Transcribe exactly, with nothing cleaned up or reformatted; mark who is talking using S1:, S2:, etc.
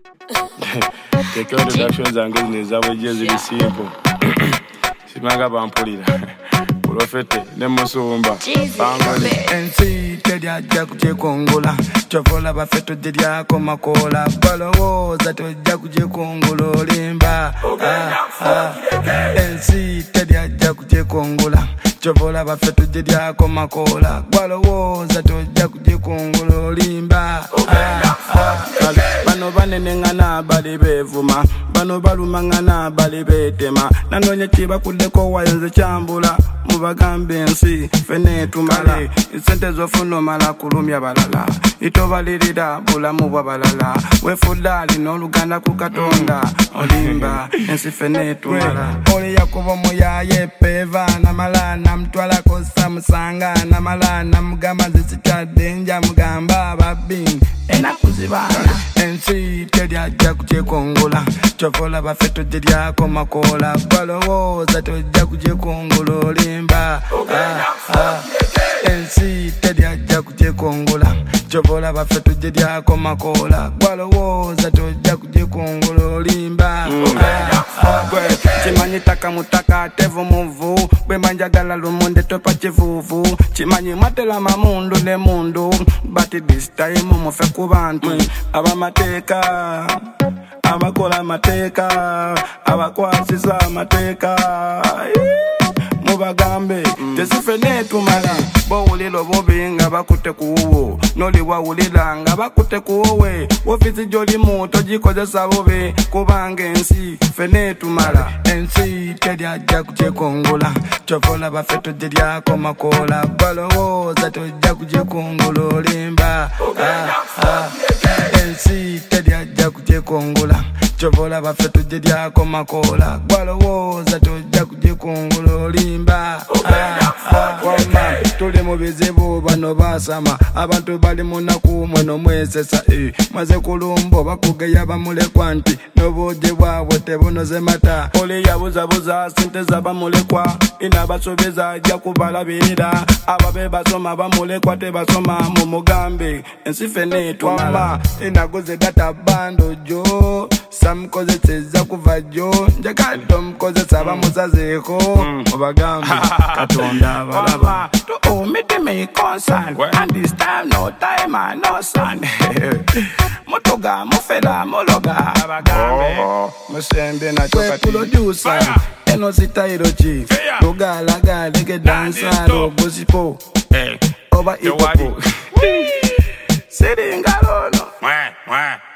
S1: Take out the actions and business that we just really simple. Simanga Bampulira. Profete, Nemusumba.
S2: N C Tedia Jakuje Kongola. Chofola Bafeto Dedia Komakola. Balo, Zato Jakuje Kongolo Limba. N C Tedia Jakuje Kongola. Chofola Bafeto Dedia Komakola. Balo, Zato Jakuje Kongolo Limba. Bano banenengana bali bevuma. Bano balumangana bali betema. Nanonye chiba kudeko wayenze chambula. Mubagambe nsi fene tumala isente zofuno mala kulumya balala itobalirira bulamu bwa balala wefudali n'oluganda ku Katonda olimba ensi fene tumala ole yakubo muyaye peva na malana mtwala ko samusanga na malana mugamba zisitadde nja mugamba babing enakuzibana ensi tedia jakuje kongola chofola bafeto dedia komakola balowoza tojja kuje kongola limba ensi tedia jakuje kongola chofola bafeto dedia komakola balowoza tojja kuje kongola limba chimanyi taka mutaka tevu muvu bwe manjagala lumonde topa chivuvu chimanyi matela mamundu ne mundu but this time mufe ku bantu abamateka abakola mateka abakwasisa mateka mubagambe tesifene tumala bowulilo bobinga bakute kuwo noli wawulila nga bakute kuwe ofisi joli muto jikozesa bobe kubanga ensi fene tumala ensi tedia jakuje kongola chofola bafeto dedia komakola balowoza tojja kuje kongola limba ensi tedia jakuje kongola chofola bafeto dedia komakola balowoza tojja kuje kongola limba wama tuli mu bizibu bano basama abantu bali munaku mwono mwesesa maze kulumbo bakugeya bamulekwa nti n'obuugi bwabwe tebunoze mata oli yabuzabuza sente zabamulekwa inabasubiza ajja kubalabirira ababe basoma bamulekwa tebasoma mu mugambe ensi fene twama inaguze data bando jo samukozeseza kuva jo njagala omukozesa bamusazeeko obagambe Katonda balaba to omit me concern and this time no time and no sun motoga mufela mologa abagambe musembe na toka producer eno sitairo chief lugala gale ke dancer ro gosipo oba ipopo seri ngalono mwe mwe